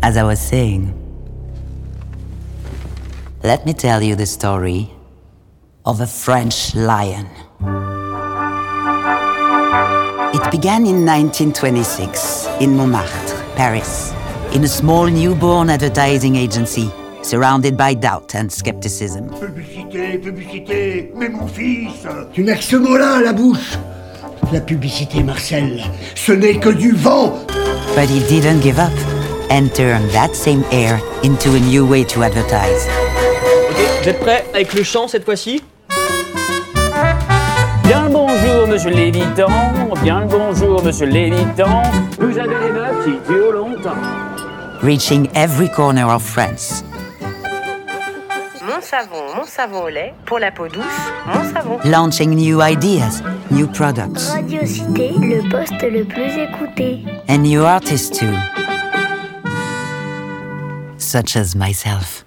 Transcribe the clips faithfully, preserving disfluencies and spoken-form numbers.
as I was saying, let me tell you the story of a French lion. It began in nineteen twenty-six in Montmartre, Paris, in a small newborn advertising agency surrounded by doubt and skepticism. Publicité, publicité, mais mon fils, tu n'as que ce mot-là à la bouche. La publicité, Marcel, ce n'est que du vent. But he didn't give up and turned that same air into a new way to advertise. Ok, vous êtes prêts avec le chant cette fois-ci? Bien le bonjour, monsieur l'éditant. Bien le bonjour, monsieur l'éditant. Vous avez des meufs qui durent longtemps. Reaching every corner of France. Mon savon, mon savon au lait. Pour la peau douce, mon savon. Launching new ideas, new products. Radio Cité, le poste le plus écouté. And new artists too. Such as myself.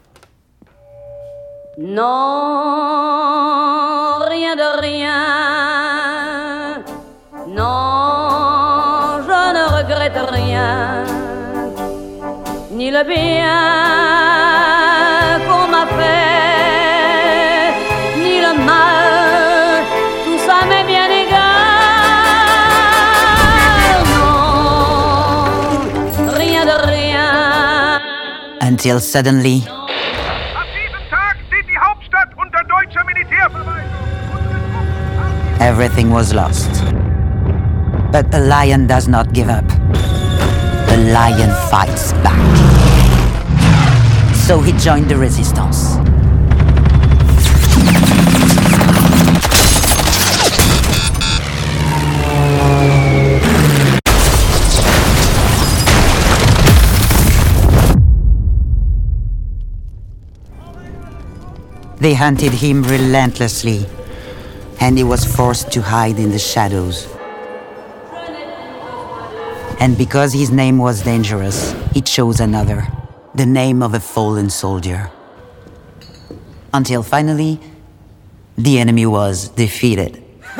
Non, rien de rien. Non, je ne regrette rien. Ni le bien qu'on m'a fait, ni le mal, tout ça m'est bien égal. Non, rien de rien. Until suddenly, everything was lost. But a lion does not give up. A lion fights back. So he joined the resistance. They hunted him relentlessly, and he was forced to hide in the shadows. And because his name was dangerous, he chose another, the name of a fallen soldier. Until finally, the enemy was defeated.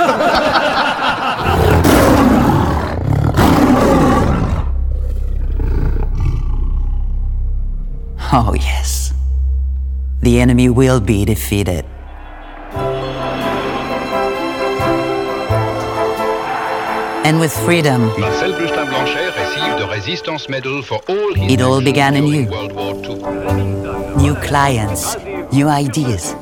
Oh yes, the enemy will be defeated. And with freedom, Marcel Bustin-Blanchet received the Resistance Medal for all his it all began anew. World War Two. New clients, new ideas.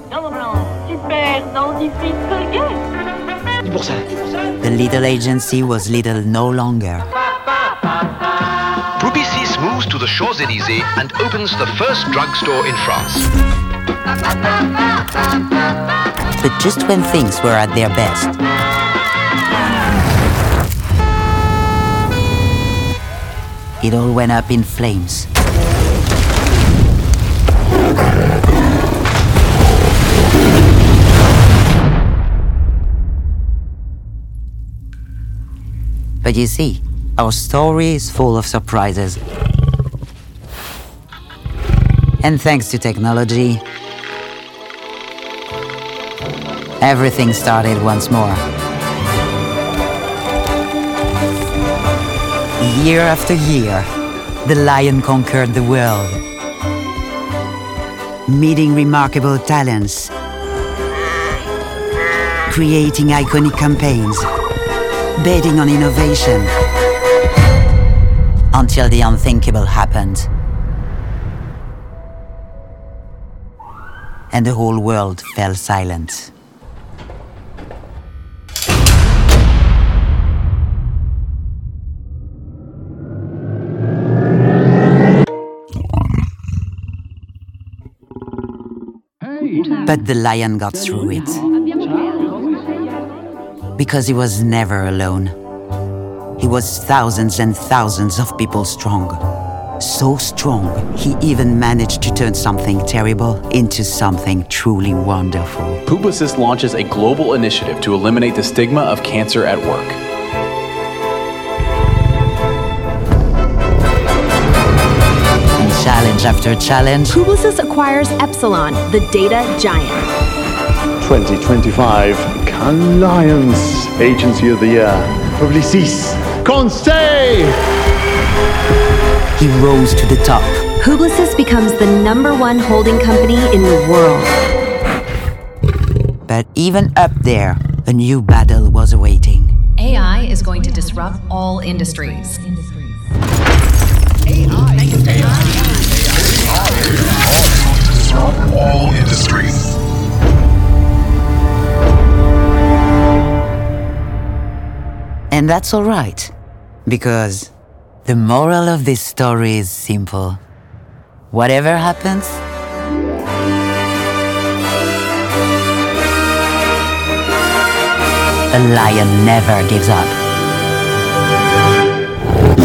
The little agency was little no longer. Publicis moves to the Champs-Élysées and opens the first drugstore in France. But just when things were at their best, it all went up in flames. But you see, our story is full of surprises. And thanks to technology, everything started once more. Year after year, the lion conquered the world, meeting remarkable talents, creating iconic campaigns, betting on innovation, until the unthinkable happened. And the whole world fell silent. But the lion got through it. Because he was never alone. He was thousands and thousands of people strong. So strong, he even managed to turn something terrible into something truly wonderful. Publicis launches a global initiative to eliminate the stigma of cancer at work. Challenge after challenge, Publicis acquires Epsilon, the data giant. twenty twenty-five Cannes Lions Agency of the Year. Publicis. Conseil! he rose to the top. Publicis becomes the number one holding company in the world. But even up there, a new battle was awaiting. A I is going to disrupt all industries. A I is going to disrupt all industries. And that's all right, because the moral of this story is simple. Whatever happens, a lion never gives up.